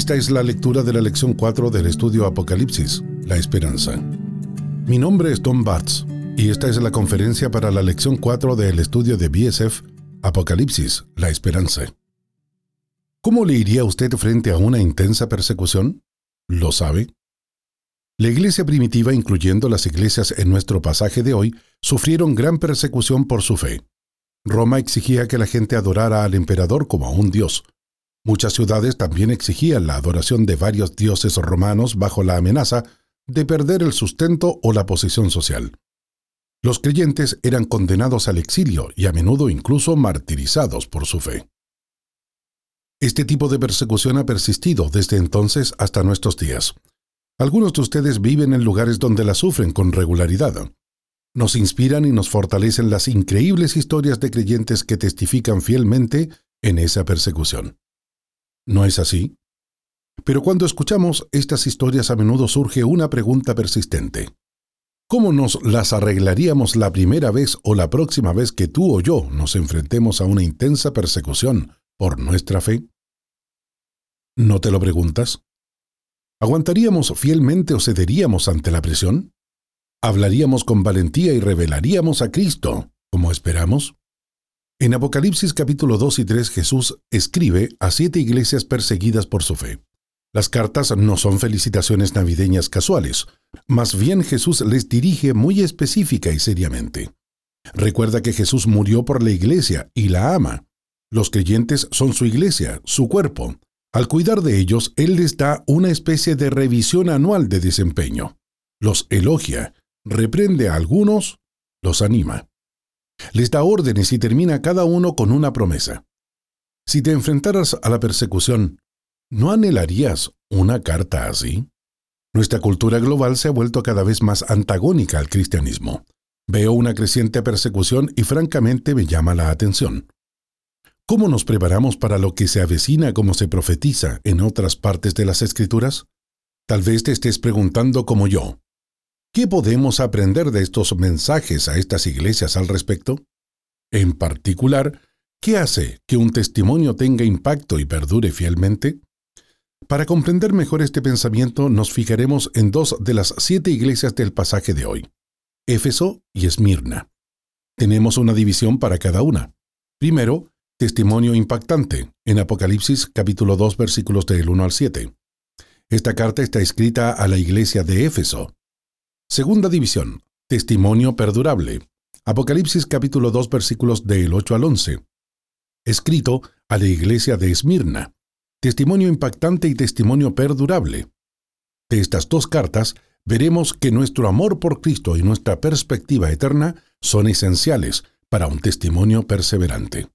Esta es la lectura de la lección 4 del estudio Apocalipsis, la esperanza. Mi nombre es Tom Batts y esta es la conferencia para la lección 4 del estudio de BSF, Apocalipsis, la esperanza. ¿Cómo le iría usted frente a una intensa persecución? ¿Lo sabe? La iglesia primitiva, incluyendo las iglesias en nuestro pasaje de hoy, sufrieron gran persecución por su fe. Roma exigía que la gente adorara al emperador como a un dios. Muchas ciudades también exigían la adoración de varios dioses romanos bajo la amenaza de perder el sustento o la posición social. Los creyentes eran condenados al exilio y a menudo incluso martirizados por su fe. Este tipo de persecución ha persistido desde entonces hasta nuestros días. Algunos de ustedes viven en lugares donde la sufren con regularidad. Nos inspiran y nos fortalecen las increíbles historias de creyentes que testifican fielmente en esa persecución. ¿No es así? Pero cuando escuchamos estas historias a menudo surge una pregunta persistente. ¿Cómo nos las arreglaríamos la primera vez o la próxima vez que tú o yo nos enfrentemos a una intensa persecución por nuestra fe? ¿No te lo preguntas? ¿Aguantaríamos fielmente o cederíamos ante la presión? ¿Hablaríamos con valentía y revelaríamos a Cristo, como esperamos? En Apocalipsis capítulo 2 y 3 Jesús escribe a 7 iglesias perseguidas por su fe. Las cartas no son felicitaciones navideñas casuales, más bien Jesús les dirige muy específica y seriamente. Recuerda que Jesús murió por la iglesia y la ama. Los creyentes son su iglesia, su cuerpo. Al cuidar de ellos, Él les da una especie de revisión anual de desempeño. Los elogia, reprende a algunos, los anima. Les da órdenes y termina cada uno con una promesa. Si te enfrentaras a la persecución, ¿no anhelarías una carta así? Nuestra cultura global se ha vuelto cada vez más antagónica al cristianismo. Veo una creciente persecución y francamente me llama la atención. ¿Cómo nos preparamos para lo que se avecina como se profetiza en otras partes de las Escrituras? Tal vez te estés preguntando como yo. ¿Qué podemos aprender de estos mensajes a estas iglesias al respecto? En particular, ¿qué hace que un testimonio tenga impacto y perdure fielmente? Para comprender mejor este pensamiento, nos fijaremos en 2 de las 7 iglesias del pasaje de hoy, Éfeso y Esmirna. Tenemos una división para cada una. Primero, testimonio impactante, en Apocalipsis capítulo 2 versículos del 1 al 7. Esta carta está escrita a la iglesia de Éfeso. Segunda división, testimonio perdurable. Apocalipsis capítulo 2 versículos del 8 al 11. Escrito a la iglesia de Esmirna. Testimonio impactante y testimonio perdurable. De estas 2 cartas, veremos que nuestro amor por Cristo y nuestra perspectiva eterna son esenciales para un testimonio perseverante.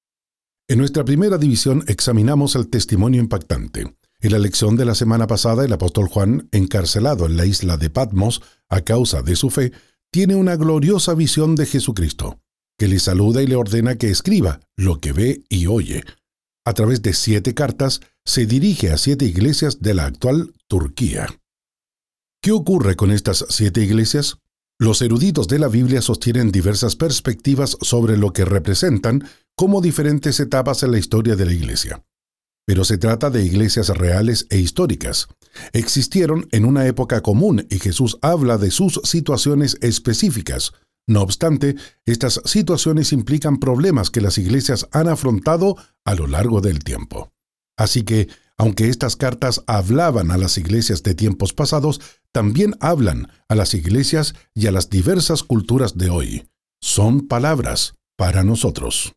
En nuestra primera división examinamos el testimonio impactante. En la lección de la semana pasada, el apóstol Juan, encarcelado en la isla de Patmos a causa de su fe, tiene una gloriosa visión de Jesucristo, que le saluda y le ordena que escriba lo que ve y oye. A través de 7 cartas, se dirige a 7 iglesias de la actual Turquía. ¿Qué ocurre con estas 7 iglesias? Los eruditos de la Biblia sostienen diversas perspectivas sobre lo que representan como diferentes etapas en la historia de la iglesia. Pero se trata de iglesias reales e históricas. Existieron en una época común y Jesús habla de sus situaciones específicas. No obstante, estas situaciones implican problemas que las iglesias han afrontado a lo largo del tiempo. Así que, aunque estas cartas hablaban a las iglesias de tiempos pasados, también hablan a las iglesias y a las diversas culturas de hoy. Son palabras para nosotros.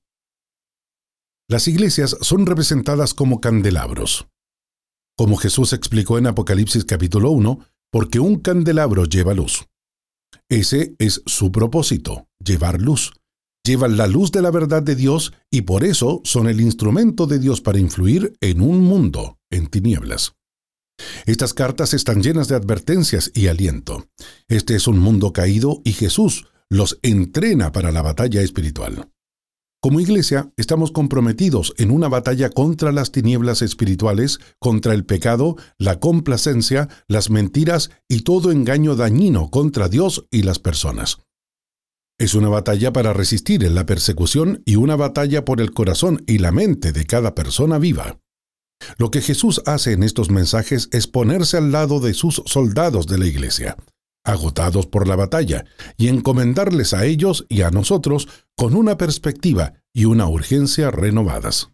Las iglesias son representadas como candelabros. Como Jesús explicó en Apocalipsis capítulo 1, porque un candelabro lleva luz. Ese es su propósito, llevar luz. Llevan la luz de la verdad de Dios y por eso son el instrumento de Dios para influir en un mundo en tinieblas. Estas cartas están llenas de advertencias y aliento. Este es un mundo caído y Jesús los entrena para la batalla espiritual. Como iglesia, estamos comprometidos en una batalla contra las tinieblas espirituales, contra el pecado, la complacencia, las mentiras y todo engaño dañino contra Dios y las personas. Es una batalla para resistir en la persecución y una batalla por el corazón y la mente de cada persona viva. Lo que Jesús hace en estos mensajes es ponerse al lado de sus soldados de la iglesia, agotados por la batalla, y encomendarles a ellos y a nosotros con una perspectiva y una urgencia renovadas.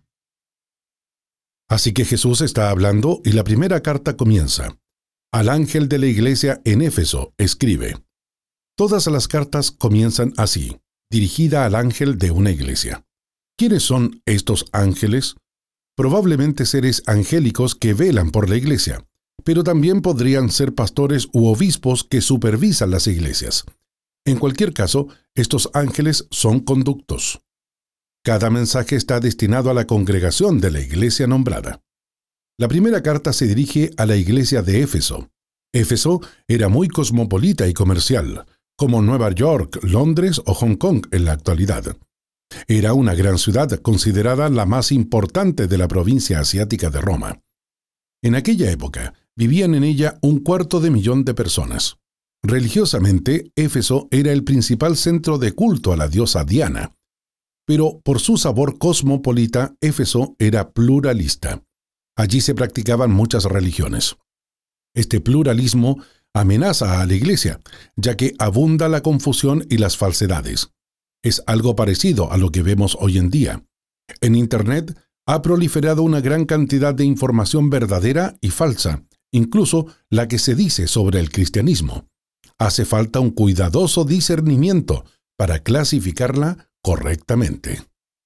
Así que Jesús está hablando y la primera carta comienza. Al ángel de la iglesia en Éfeso escribe. Todas las cartas comienzan así, dirigida al ángel de una iglesia. ¿Quiénes son estos ángeles? Probablemente seres angélicos que velan por la iglesia, pero también podrían ser pastores u obispos que supervisan las iglesias. En cualquier caso, estos ángeles son conductos. Cada mensaje está destinado a la congregación de la iglesia nombrada. La primera carta se dirige a la iglesia de Éfeso. Éfeso era muy cosmopolita y comercial, como Nueva York, Londres o Hong Kong en la actualidad. Era una gran ciudad considerada la más importante de la provincia asiática de Roma. En aquella época, vivían en ella 250,000 de personas. Religiosamente, Éfeso era el principal centro de culto a la diosa Diana. Pero por su sabor cosmopolita, Éfeso era pluralista. Allí se practicaban muchas religiones. Este pluralismo amenaza a la iglesia, ya que abunda la confusión y las falsedades. Es algo parecido a lo que vemos hoy en día. En Internet ha proliferado una gran cantidad de información verdadera y falsa, incluso la que se dice sobre el cristianismo. Hace falta un cuidadoso discernimiento para clasificarla correctamente.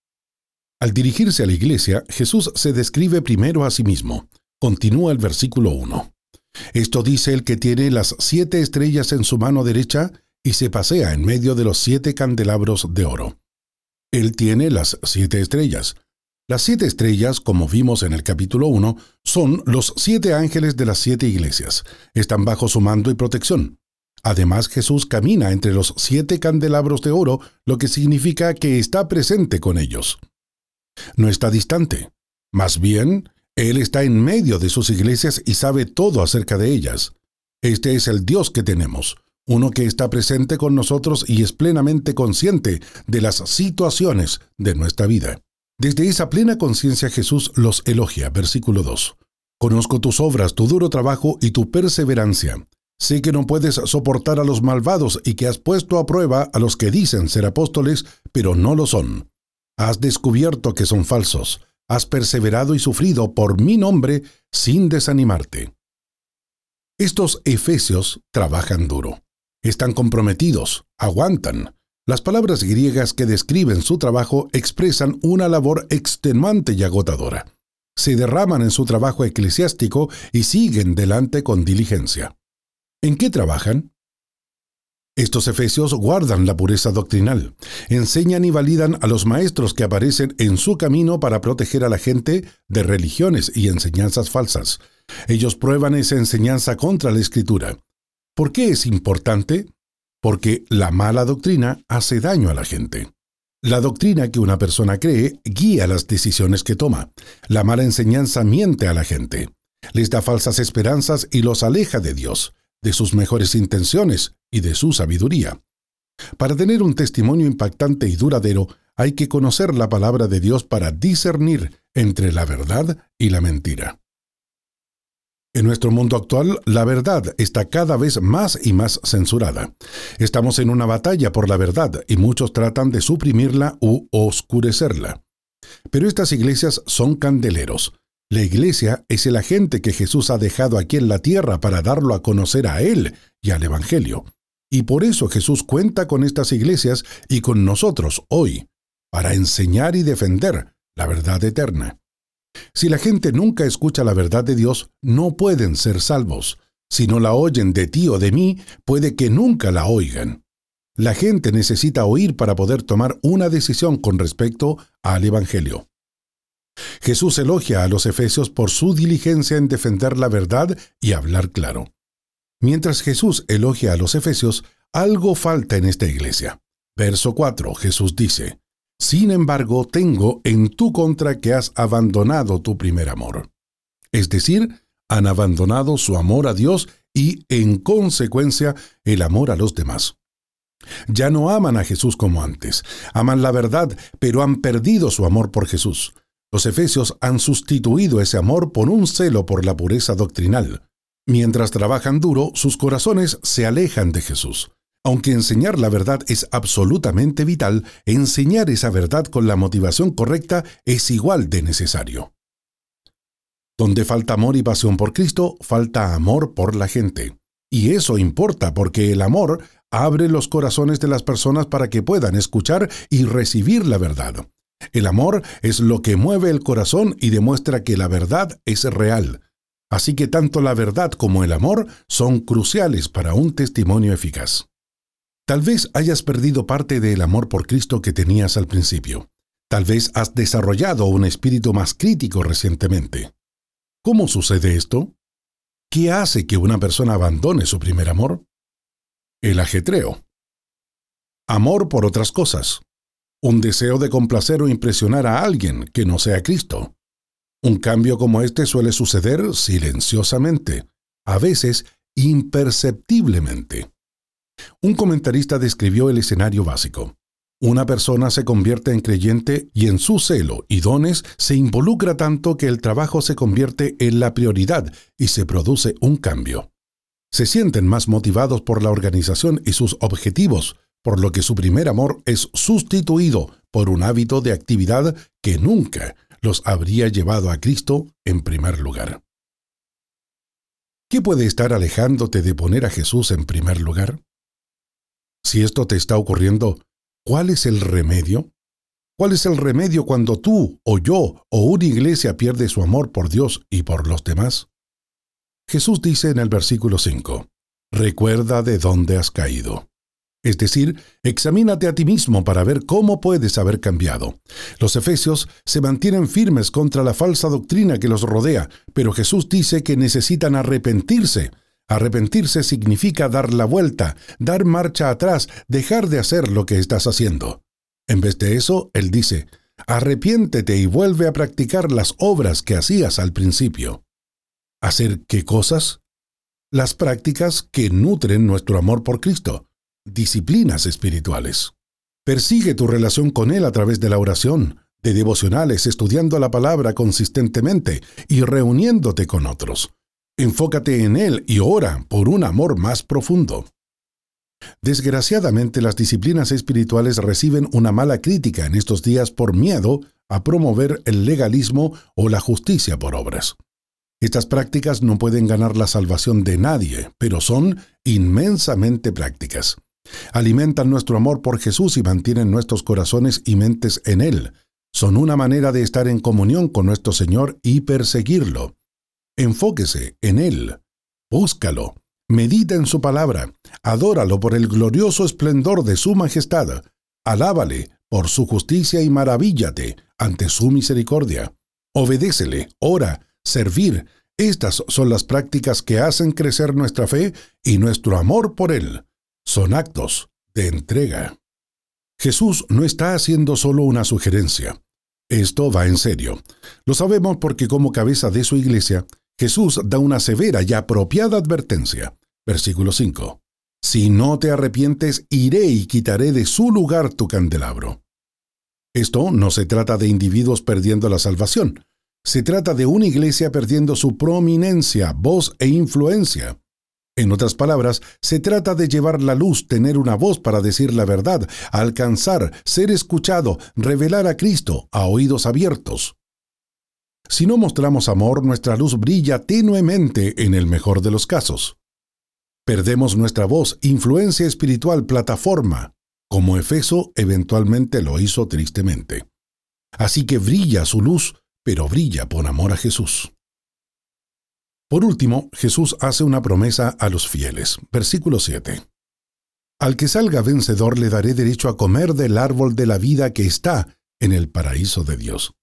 Al dirigirse a la iglesia, Jesús se describe primero a sí mismo. Continúa el versículo 1. Esto dice el que tiene las 7 estrellas en su mano derecha y se pasea en medio de los 7 candelabros de oro. Él tiene las 7 estrellas. Las 7 estrellas, como vimos en el capítulo 1, son los 7 ángeles de las 7 iglesias. Están bajo su mando y protección. Además, Jesús camina entre los 7 candelabros de oro, lo que significa que está presente con ellos. No está distante. Más bien, Él está en medio de sus iglesias y sabe todo acerca de ellas. Este es el Dios que tenemos, uno que está presente con nosotros y es plenamente consciente de las situaciones de nuestra vida. Desde esa plena conciencia Jesús los elogia, versículo 2. Conozco tus obras, tu duro trabajo y tu perseverancia. Sé que no puedes soportar a los malvados y que has puesto a prueba a los que dicen ser apóstoles, pero no lo son. Has descubierto que son falsos. Has perseverado y sufrido por mi nombre sin desanimarte. Estos efesios trabajan duro. Están comprometidos, aguantan. Las palabras griegas que describen su trabajo expresan una labor extenuante y agotadora. Se derraman en su trabajo eclesiástico y siguen delante con diligencia. ¿En qué trabajan? Estos efesios guardan la pureza doctrinal, enseñan y validan a los maestros que aparecen en su camino para proteger a la gente de religiones y enseñanzas falsas. Ellos prueban esa enseñanza contra la Escritura. ¿Por qué es importante? Porque la mala doctrina hace daño a la gente. La doctrina que una persona cree guía las decisiones que toma. La mala enseñanza miente a la gente, les da falsas esperanzas y los aleja de Dios, de sus mejores intenciones y de su sabiduría. Para tener un testimonio impactante y duradero, hay que conocer la palabra de Dios para discernir entre la verdad y la mentira. En nuestro mundo actual, la verdad está cada vez más y más censurada. Estamos en una batalla por la verdad y muchos tratan de suprimirla u oscurecerla. Pero estas iglesias son candeleros. La iglesia es el agente que Jesús ha dejado aquí en la tierra para darlo a conocer a Él y al Evangelio. Y por eso Jesús cuenta con estas iglesias y con nosotros hoy, para enseñar y defender la verdad eterna. Si la gente nunca escucha la verdad de Dios, no pueden ser salvos. Si no la oyen de ti o de mí, puede que nunca la oigan. La gente necesita oír para poder tomar una decisión con respecto al Evangelio. Jesús elogia a los efesios por su diligencia en defender la verdad y hablar claro. Mientras Jesús elogia a los efesios, algo falta en esta iglesia. Verso 4, Jesús dice: Sin embargo, tengo en tu contra que has abandonado tu primer amor. Es decir, han abandonado su amor a Dios y, en consecuencia, el amor a los demás. Ya no aman a Jesús como antes. Aman la verdad, pero han perdido su amor por Jesús. Los efesios han sustituido ese amor por un celo por la pureza doctrinal. Mientras trabajan duro, sus corazones se alejan de Jesús. Aunque enseñar la verdad es absolutamente vital, enseñar esa verdad con la motivación correcta es igual de necesario. Donde falta amor y pasión por Cristo, falta amor por la gente. Y eso importa porque el amor abre los corazones de las personas para que puedan escuchar y recibir la verdad. El amor es lo que mueve el corazón y demuestra que la verdad es real. Así que tanto la verdad como el amor son cruciales para un testimonio eficaz. Tal vez hayas perdido parte del amor por Cristo que tenías al principio. Tal vez has desarrollado un espíritu más crítico recientemente. ¿Cómo sucede esto? ¿Qué hace que una persona abandone su primer amor? El ajetreo. Amor por otras cosas. Un deseo de complacer o impresionar a alguien que no sea Cristo. Un cambio como este suele suceder silenciosamente, a veces imperceptiblemente. Un comentarista describió el escenario básico. Una persona se convierte en creyente y en su celo y dones se involucra tanto que el trabajo se convierte en la prioridad y se produce un cambio. Se sienten más motivados por la organización y sus objetivos, por lo que su primer amor es sustituido por un hábito de actividad que nunca los habría llevado a Cristo en primer lugar. ¿Qué puede estar alejándote de poner a Jesús en primer lugar? Si esto te está ocurriendo, ¿cuál es el remedio? ¿Cuál es el remedio cuando tú, o yo, o una iglesia pierde su amor por Dios y por los demás? Jesús dice en el versículo 5, «Recuerda de dónde has caído». Es decir, examínate a ti mismo para ver cómo puedes haber cambiado. Los efesios se mantienen firmes contra la falsa doctrina que los rodea, pero Jesús dice que necesitan arrepentirse. Arrepentirse significa dar la vuelta, dar marcha atrás, dejar de hacer lo que estás haciendo. En vez de eso, Él dice, arrepiéntete y vuelve a practicar las obras que hacías al principio. ¿Hacer qué cosas? Las prácticas que nutren nuestro amor por Cristo. Disciplinas espirituales. Persigue tu relación con Él a través de la oración, de devocionales, estudiando la palabra consistentemente y reuniéndote con otros. Enfócate en Él y ora por un amor más profundo. Desgraciadamente, las disciplinas espirituales reciben una mala crítica en estos días por miedo a promover el legalismo o la justicia por obras. Estas prácticas no pueden ganar la salvación de nadie, pero son inmensamente prácticas. Alimentan nuestro amor por Jesús y mantienen nuestros corazones y mentes en Él. Son una manera de estar en comunión con nuestro Señor y perseguirlo. Enfóquese en Él. Búscalo. Medita en su palabra. Adóralo por el glorioso esplendor de su majestad. Alábale por su justicia y maravíllate ante su misericordia. Obedécele, ora, servir. Estas son las prácticas que hacen crecer nuestra fe y nuestro amor por Él. Son actos de entrega. Jesús no está haciendo solo una sugerencia. Esto va en serio. Lo sabemos porque como cabeza de su iglesia, Jesús da una severa y apropiada advertencia. Versículo 5. Si no te arrepientes, iré y quitaré de su lugar tu candelabro. Esto no se trata de individuos perdiendo la salvación. Se trata de una iglesia perdiendo su prominencia, voz e influencia. En otras palabras, se trata de llevar la luz, tener una voz para decir la verdad, alcanzar, ser escuchado, revelar a Cristo a oídos abiertos. Si no mostramos amor, nuestra luz brilla tenuemente en el mejor de los casos. Perdemos nuestra voz, influencia espiritual, plataforma, como Efeso eventualmente lo hizo tristemente. Así que brilla su luz, pero brilla por amor a Jesús. Por último, Jesús hace una promesa a los fieles. Versículo 7. Al que salga vencedor le daré derecho a comer del árbol de la vida que está en el paraíso de Dios.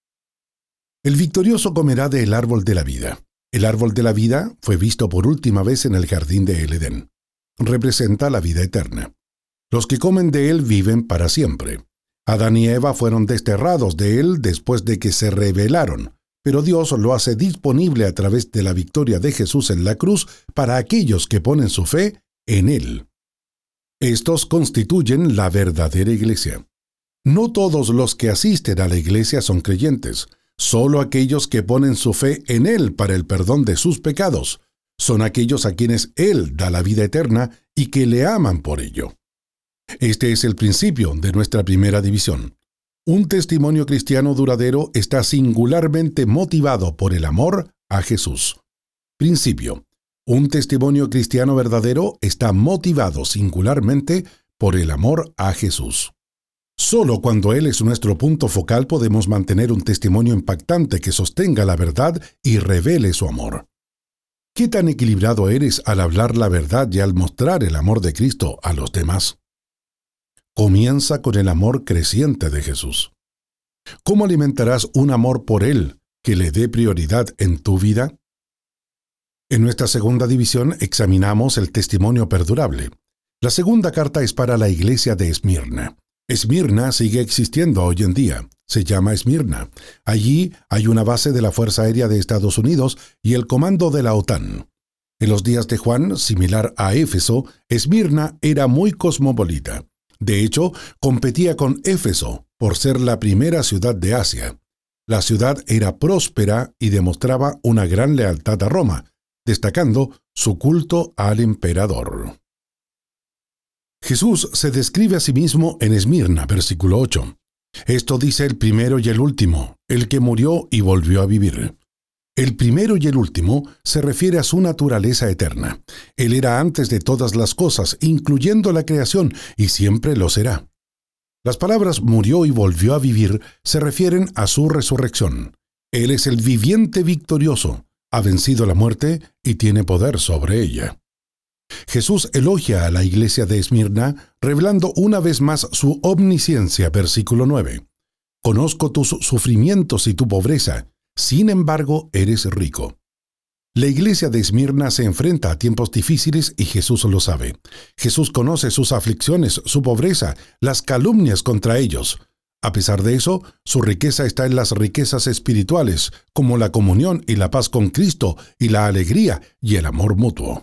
El victorioso comerá del árbol de la vida. El árbol de la vida fue visto por última vez en el jardín de El Edén. Representa la vida eterna. Los que comen de él viven para siempre. Adán y Eva fueron desterrados de él después de que se rebelaron. Pero Dios lo hace disponible a través de la victoria de Jesús en la cruz para aquellos que ponen su fe en Él. Estos constituyen la verdadera iglesia. No todos los que asisten a la iglesia son creyentes. Solo aquellos que ponen su fe en Él para el perdón de sus pecados son aquellos a quienes Él da la vida eterna y que le aman por ello. Este es el principio de nuestra primera división. Un testimonio cristiano duradero está singularmente motivado por el amor a Jesús. Principio. Un testimonio cristiano verdadero está motivado singularmente por el amor a Jesús. Solo cuando Él es nuestro punto focal podemos mantener un testimonio impactante que sostenga la verdad y revele su amor. ¿Qué tan equilibrado eres al hablar la verdad y al mostrar el amor de Cristo a los demás? Comienza con el amor creciente de Jesús. ¿Cómo alimentarás un amor por Él que le dé prioridad en tu vida? En nuestra segunda división examinamos el testimonio perdurable. La segunda carta es para la iglesia de Esmirna. Esmirna sigue existiendo hoy en día. Se llama Esmirna. Allí hay una base de la Fuerza Aérea de Estados Unidos y el comando de la OTAN. En los días de Juan, similar a Éfeso, Esmirna era muy cosmopolita. De hecho, competía con Éfeso por ser la primera ciudad de Asia. La ciudad era próspera y demostraba una gran lealtad a Roma, destacando su culto al emperador. Jesús se describe a sí mismo en Esmirna, versículo 8. Esto dice el primero y el último, el que murió y volvió a vivir. El primero y el último se refiere a su naturaleza eterna. Él era antes de todas las cosas, incluyendo la creación, y siempre lo será. Las palabras murió y volvió a vivir se refieren a su resurrección. Él es el viviente victorioso, ha vencido la muerte y tiene poder sobre ella. Jesús elogia a la iglesia de Esmirna, revelando una vez más su omnisciencia, versículo 9. Conozco tus sufrimientos y tu pobreza, sin embargo eres rico. La iglesia de Esmirna se enfrenta a tiempos difíciles y Jesús lo sabe. Jesús conoce sus aflicciones, su pobreza, las calumnias contra ellos. A pesar de eso, su riqueza está en las riquezas espirituales, como la comunión y la paz con Cristo y la alegría y el amor mutuo.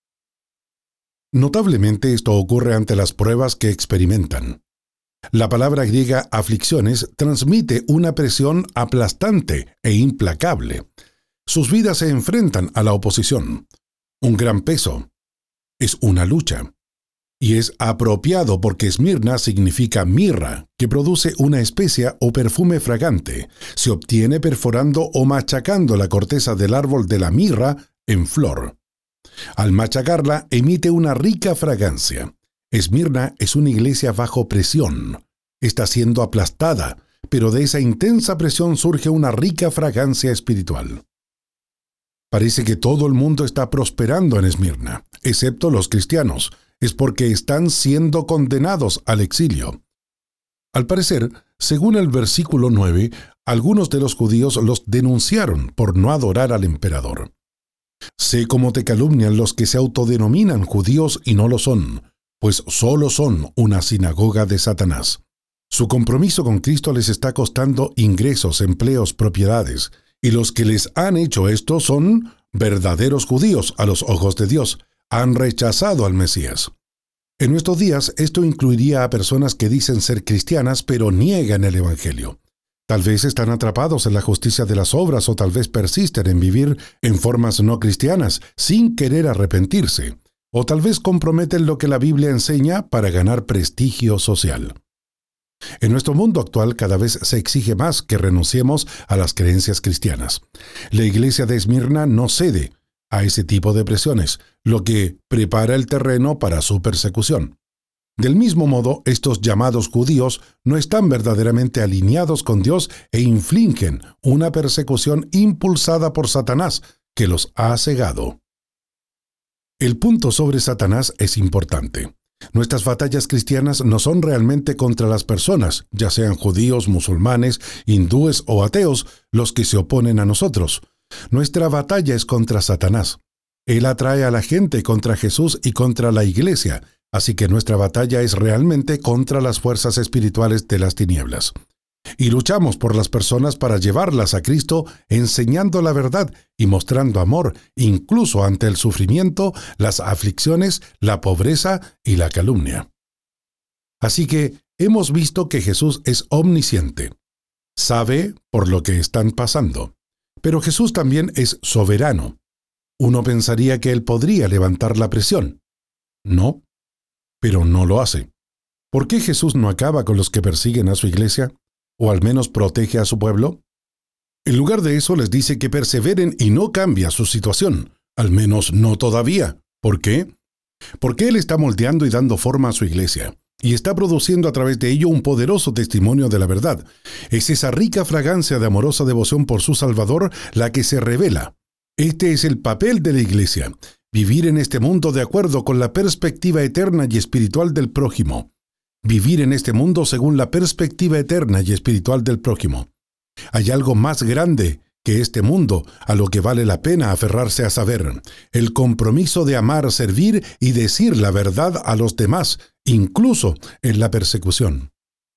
Notablemente esto ocurre ante las pruebas que experimentan. La palabra griega aflicciones transmite una presión aplastante e implacable. Sus vidas se enfrentan a la oposición. Un gran peso. Es una lucha. Y es apropiado porque Esmirna significa mirra, que produce una especia o perfume fragante. Se obtiene perforando o machacando la corteza del árbol de la mirra en flor. Al machacarla, emite una rica fragancia. Esmirna es una iglesia bajo presión. Está siendo aplastada, pero de esa intensa presión surge una rica fragancia espiritual. Parece que todo el mundo está prosperando en Esmirna, excepto los cristianos. Es porque están siendo condenados al exilio. Al parecer, según el versículo 9, algunos de los judíos los denunciaron por no adorar al emperador. Sé cómo te calumnian los que se autodenominan judíos y no lo son, pues solo son una sinagoga de Satanás. Su compromiso con Cristo les está costando ingresos, empleos, propiedades, y los que les han hecho esto son verdaderos judíos a los ojos de Dios. Han rechazado al Mesías. En nuestros días, esto incluiría a personas que dicen ser cristianas, pero niegan el Evangelio. Tal vez están atrapados en la justicia de las obras o tal vez persisten en vivir en formas no cristianas, sin querer arrepentirse. O tal vez comprometen lo que la Biblia enseña para ganar prestigio social. En nuestro mundo actual cada vez se exige más que renunciemos a las creencias cristianas. La iglesia de Esmirna no cede a ese tipo de presiones, lo que prepara el terreno para su persecución. Del mismo modo, estos llamados judíos no están verdaderamente alineados con Dios e infligen una persecución impulsada por Satanás que los ha cegado. El punto sobre Satanás es importante. Nuestras batallas cristianas no son realmente contra las personas, ya sean judíos, musulmanes, hindúes o ateos, los que se oponen a nosotros. Nuestra batalla es contra Satanás. Él atrae a la gente contra Jesús y contra la iglesia, así que nuestra batalla es realmente contra las fuerzas espirituales de las tinieblas. Y luchamos por las personas para llevarlas a Cristo, enseñando la verdad y mostrando amor, incluso ante el sufrimiento, las aflicciones, la pobreza y la calumnia. Así que hemos visto que Jesús es omnisciente. Sabe por lo que están pasando. Pero Jesús también es soberano. Uno pensaría que Él podría levantar la presión. No, pero no lo hace. ¿Por qué Jesús no acaba con los que persiguen a su iglesia? ¿O al menos protege a su pueblo? En lugar de eso les dice que perseveren y no cambia su situación. Al menos no todavía. ¿Por qué? Porque Él está moldeando y dando forma a su iglesia. Y está produciendo a través de ello un poderoso testimonio de la verdad. Es esa rica fragancia de amorosa devoción por su Salvador la que se revela. Este es el papel de la iglesia. Vivir en este mundo de acuerdo con la perspectiva eterna y espiritual del prójimo. Vivir en este mundo según la perspectiva eterna y espiritual del prójimo. Hay algo más grande que este mundo, a lo que vale la pena aferrarse a saber: el compromiso de amar, servir y decir la verdad a los demás, incluso en la persecución.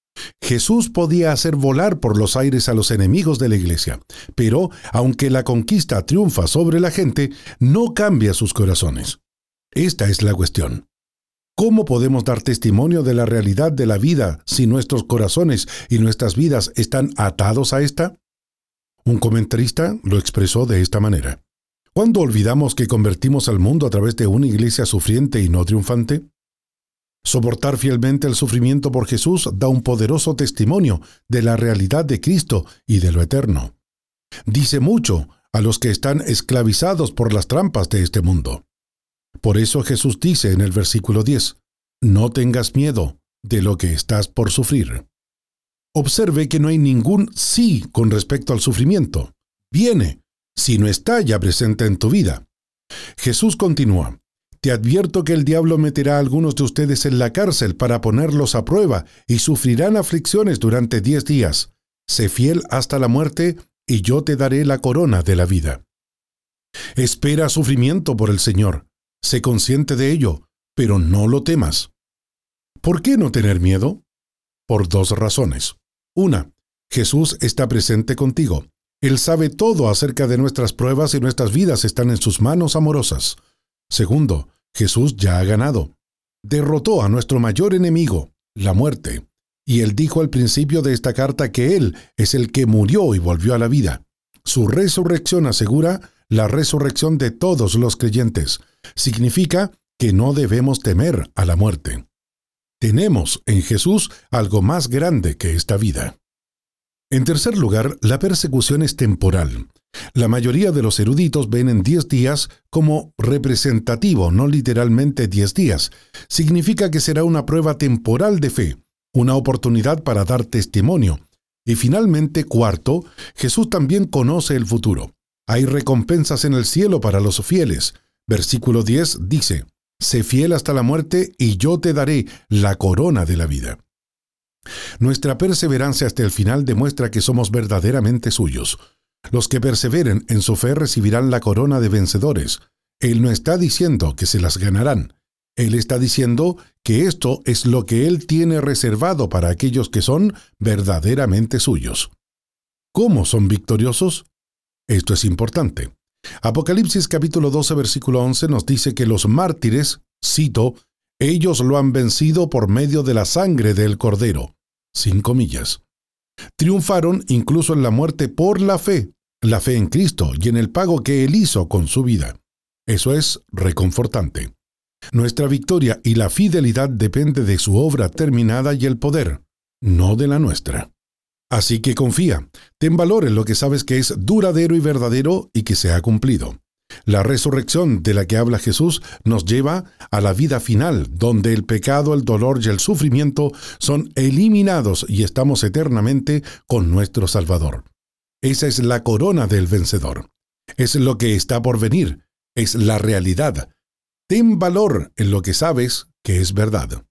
Jesús podía hacer volar por los aires a los enemigos de la iglesia, pero, aunque la conquista triunfa sobre la gente, no cambia sus corazones. Esta es la cuestión. ¿Cómo podemos dar testimonio de la realidad de la vida si nuestros corazones y nuestras vidas están atados a esta? Un comentarista lo expresó de esta manera: ¿cuándo olvidamos que convertimos al mundo a través de una iglesia sufriente y no triunfante? Soportar fielmente el sufrimiento por Jesús da un poderoso testimonio de la realidad de Cristo y de lo eterno. Dice mucho a los que están esclavizados por las trampas de este mundo. Por eso Jesús dice en el versículo 10, no tengas miedo de lo que estás por sufrir. Observe que no hay ningún sí con respecto al sufrimiento. Viene, si no está ya presente en tu vida. Jesús continúa, te advierto que el diablo meterá a algunos de ustedes en la cárcel para ponerlos a prueba y sufrirán aflicciones durante 10 días. Sé fiel hasta la muerte y yo te daré la corona de la vida. Espera sufrimiento por el Señor. Sé consciente de ello, pero no lo temas. ¿Por qué no tener miedo? Por 2 razones. Una, Jesús está presente contigo. Él sabe todo acerca de nuestras pruebas y nuestras vidas están en sus manos amorosas. Segundo, Jesús ya ha ganado. Derrotó a nuestro mayor enemigo, la muerte. Y Él dijo al principio de esta carta que Él es el que murió y volvió a la vida. Su resurrección asegura la resurrección de todos los creyentes. Significa que no debemos temer a la muerte. Tenemos en Jesús algo más grande que esta vida. En tercer lugar, la persecución es temporal. La mayoría de los eruditos ven en 10 días como representativo, no literalmente 10 días. Significa que será una prueba temporal de fe, una oportunidad para dar testimonio. Y finalmente, cuarto, Jesús también conoce el futuro. Hay recompensas en el cielo para los fieles. Versículo 10 dice, sé fiel hasta la muerte y yo te daré la corona de la vida. Nuestra perseverancia hasta el final demuestra que somos verdaderamente suyos. Los que perseveren en su fe recibirán la corona de vencedores. Él no está diciendo que se las ganarán. Él está diciendo que esto es lo que Él tiene reservado para aquellos que son verdaderamente suyos. ¿Cómo son victoriosos? Esto es importante. Apocalipsis capítulo 12, versículo 11 nos dice que los mártires, cito, ellos lo han vencido por medio de la sangre del Cordero. 5 millas. Triunfaron incluso en la muerte por la fe en Cristo y en el pago que Él hizo con su vida. Eso es reconfortante. Nuestra victoria y la fidelidad depende de su obra terminada y el poder, no de la nuestra. Así que confía, ten valor en lo que sabes que es duradero y verdadero y que se ha cumplido. La resurrección de la que habla Jesús nos lleva a la vida final, donde el pecado, el dolor y el sufrimiento son eliminados y estamos eternamente con nuestro Salvador. Esa es la corona del vencedor. Es lo que está por venir. Es la realidad. Ten valor en lo que sabes que es verdad.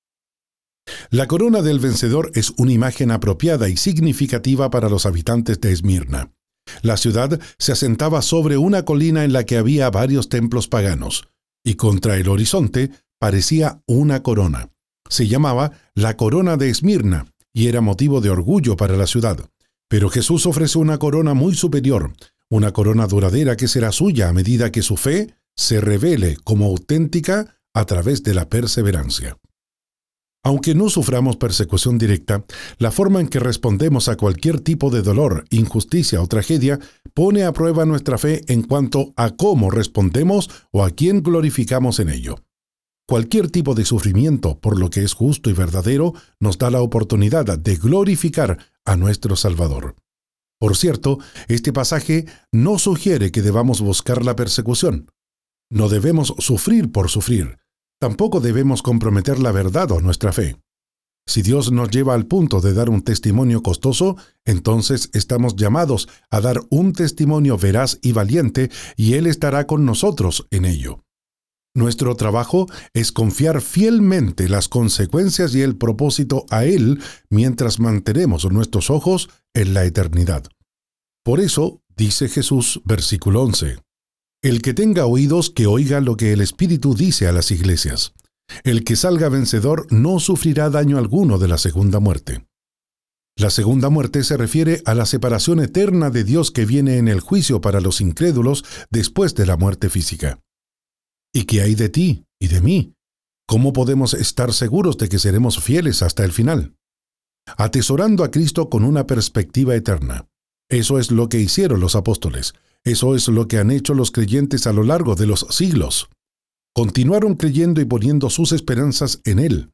La corona del vencedor es una imagen apropiada y significativa para los habitantes de Esmirna. La ciudad se asentaba sobre una colina en la que había varios templos paganos, y contra el horizonte parecía una corona. Se llamaba la corona de Esmirna, y era motivo de orgullo para la ciudad. Pero Jesús ofrece una corona muy superior, una corona duradera que será suya a medida que su fe se revele como auténtica a través de la perseverancia. Aunque no suframos persecución directa, la forma en que respondemos a cualquier tipo de dolor, injusticia o tragedia pone a prueba nuestra fe en cuanto a cómo respondemos o a quién glorificamos en ello. Cualquier tipo de sufrimiento, por lo que es justo y verdadero, nos da la oportunidad de glorificar a nuestro Salvador. Por cierto, este pasaje no sugiere que debamos buscar la persecución. No debemos sufrir por sufrir. Tampoco debemos comprometer la verdad o nuestra fe. Si Dios nos lleva al punto de dar un testimonio costoso, entonces estamos llamados a dar un testimonio veraz y valiente, y Él estará con nosotros en ello. Nuestro trabajo es confiar fielmente las consecuencias y el propósito a Él mientras mantenemos nuestros ojos en la eternidad. Por eso, dice Jesús, versículo 11, el que tenga oídos, que oiga lo que el Espíritu dice a las iglesias. El que salga vencedor no sufrirá daño alguno de la segunda muerte. La segunda muerte se refiere a la separación eterna de Dios que viene en el juicio para los incrédulos después de la muerte física. ¿Y qué hay de ti y de mí? ¿Cómo podemos estar seguros de que seremos fieles hasta el final? Atesorando a Cristo con una perspectiva eterna. Eso es lo que hicieron los apóstoles. Eso es lo que han hecho los creyentes a lo largo de los siglos. Continuaron creyendo y poniendo sus esperanzas en Él.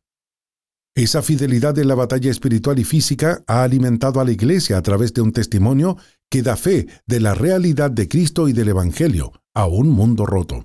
Esa fidelidad en la batalla espiritual y física ha alimentado a la Iglesia a través de un testimonio que da fe de la realidad de Cristo y del Evangelio a un mundo roto.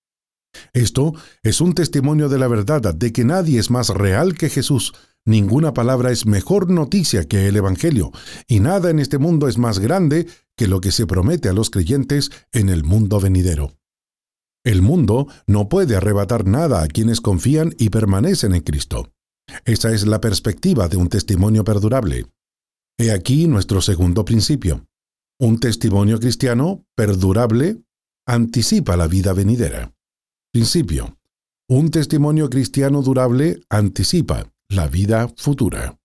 Esto es un testimonio de la verdad de que nadie es más real que Jesús. Ninguna palabra es mejor noticia que el Evangelio, y nada en este mundo es más grande que lo que se promete a los creyentes en el mundo venidero. El mundo no puede arrebatar nada a quienes confían y permanecen en Cristo. Esa es la perspectiva de un testimonio perdurable. He aquí nuestro segundo principio. Un testimonio cristiano perdurable anticipa la vida venidera. Principio. Un testimonio cristiano durable anticipa la vida futura.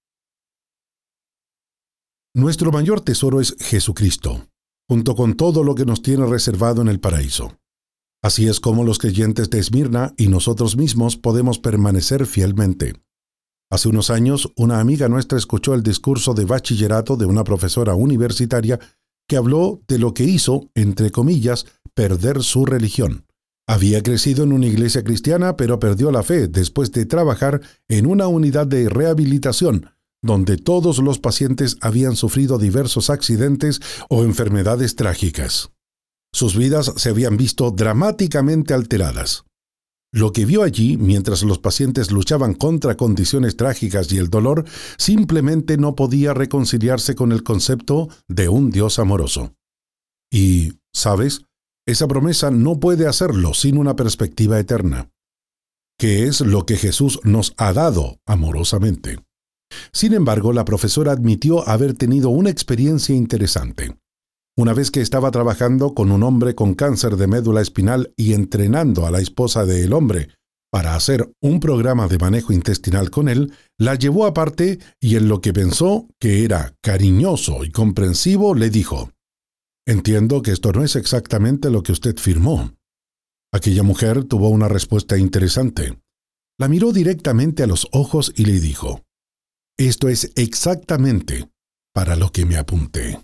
Nuestro mayor tesoro es Jesucristo, junto con todo lo que nos tiene reservado en el paraíso. Así es como los creyentes de Esmirna y nosotros mismos podemos permanecer fielmente. Hace unos años, una amiga nuestra escuchó el discurso de bachillerato de una profesora universitaria que habló de lo que hizo, entre comillas, perder su religión. Había crecido en una iglesia cristiana, pero perdió la fe después de trabajar en una unidad de rehabilitación, donde todos los pacientes habían sufrido diversos accidentes o enfermedades trágicas. Sus vidas se habían visto dramáticamente alteradas. Lo que vio allí, mientras los pacientes luchaban contra condiciones trágicas y el dolor, simplemente no podía reconciliarse con el concepto de un Dios amoroso. Y, ¿sabes? Esa promesa no puede hacerlo sin una perspectiva eterna, que es lo que Jesús nos ha dado amorosamente. Sin embargo, la profesora admitió haber tenido una experiencia interesante. Una vez que estaba trabajando con un hombre con cáncer de médula espinal y entrenando a la esposa del hombre para hacer un programa de manejo intestinal con él, la llevó aparte y en lo que pensó que era cariñoso y comprensivo, le dijo: «Entiendo que esto no es exactamente lo que usted firmó». Aquella mujer tuvo una respuesta interesante. La miró directamente a los ojos y le dijo: «Esto es exactamente para lo que me apunté».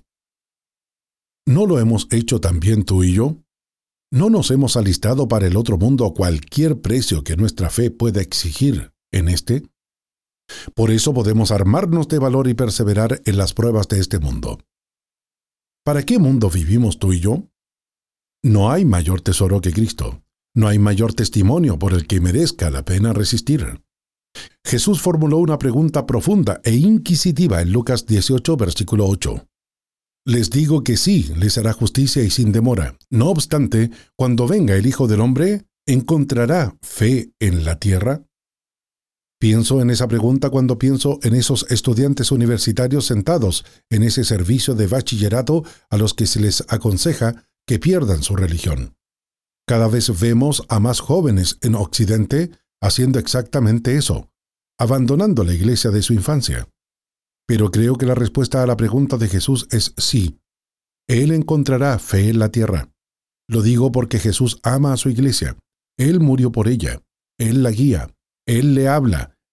¿No lo hemos hecho también tú y yo? ¿No nos hemos alistado para el otro mundo a cualquier precio que nuestra fe pueda exigir en este? Por eso podemos armarnos de valor y perseverar en las pruebas de este mundo. ¿Para qué mundo vivimos tú y yo? No hay mayor tesoro que Cristo. No hay mayor testimonio por el que merezca la pena resistir. Jesús formuló una pregunta profunda e inquisitiva en Lucas 18, versículo 8. Les digo que sí, les hará justicia y sin demora. No obstante, cuando venga el Hijo del Hombre, ¿encontrará fe en la tierra? Pienso en esa pregunta cuando pienso en esos estudiantes universitarios sentados en ese servicio de bachillerato a los que se les aconseja que pierdan su religión. Cada vez vemos a más jóvenes en Occidente haciendo exactamente eso, abandonando la iglesia de su infancia. Pero creo que la respuesta a la pregunta de Jesús es sí. Él encontrará fe en la tierra. Lo digo porque Jesús ama a su iglesia. Él murió por ella. Él la guía. Él le habla.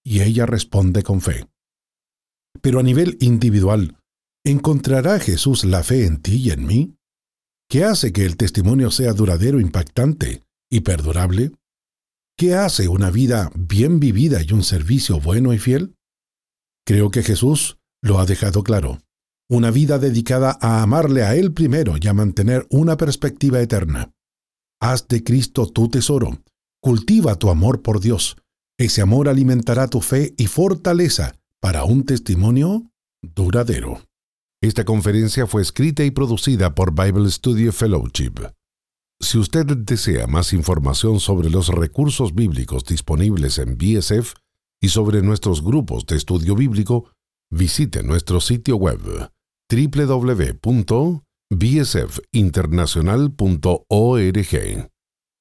y ella responde con fe. Pero a nivel individual, ¿encontrará Jesús la fe en ti y en mí? ¿Qué hace que el testimonio sea duradero, impactante y perdurable? ¿Qué hace una vida bien vivida y un servicio bueno y fiel? Creo que Jesús lo ha dejado claro. Una vida dedicada a amarle a Él primero y a mantener una perspectiva eterna. Haz de Cristo tu tesoro. Cultiva tu amor por Dios. Ese amor alimentará tu fe y fortaleza para un testimonio duradero. Esta conferencia fue escrita y producida por Bible Study Fellowship. Si usted desea más información sobre los recursos bíblicos disponibles en BSF y sobre nuestros grupos de estudio bíblico, visite nuestro sitio web www.bsfinternacional.org.